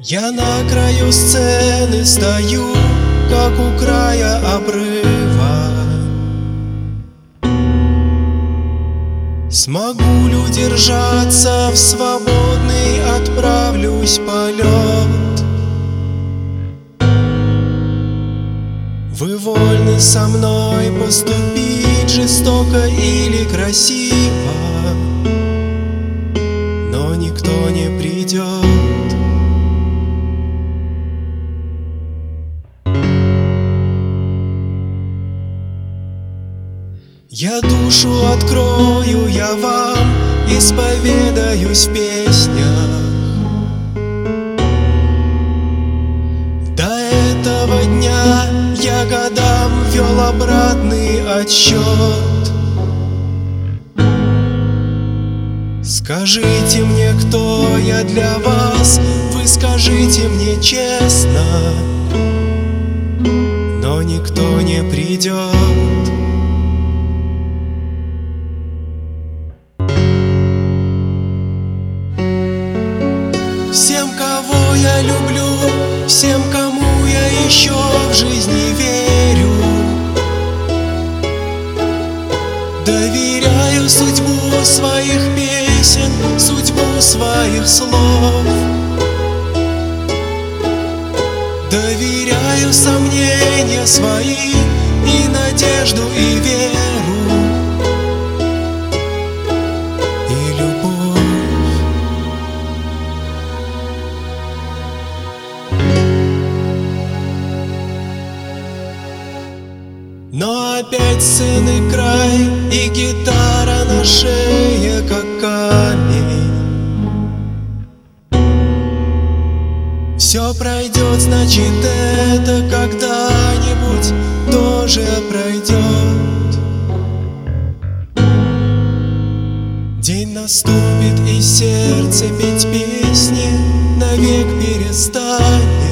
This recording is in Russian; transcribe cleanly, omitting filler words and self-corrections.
Я на краю сцены стою, как у края обрыва. Смогу ли удержаться, в свободный отправлюсь полет. Вы вольны со мной поступить жестоко или красиво, но никто не придет. Я душу открою, я вам исповедаюсь в песнях. До этого дня я годам вел обратный отсчет. Скажите мне, кто я для вас, вы скажите мне честно, но никто не придет. Всем, кого я люблю, всем, кому я еще в жизни верю, доверяю судьбу своих песен, судьбу своих слов. Доверяю сомнения свои и надежду, и веру, и любовь. Но опять сцены край, и гитара на шее, как камень. Все пройдет, значит, это когда-нибудь тоже пройдет. День наступит, и сердце петь песни навек перестанет.